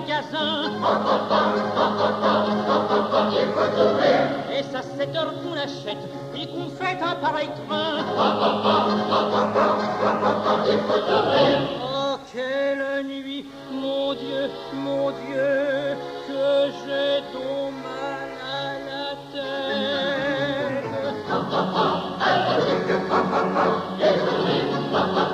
magasin. Et ça, 7 heures qu'on achète et qu'on fait un pareil train. Oh, quelle nuit, mon Dieu, que j'ai donc mal à la tête.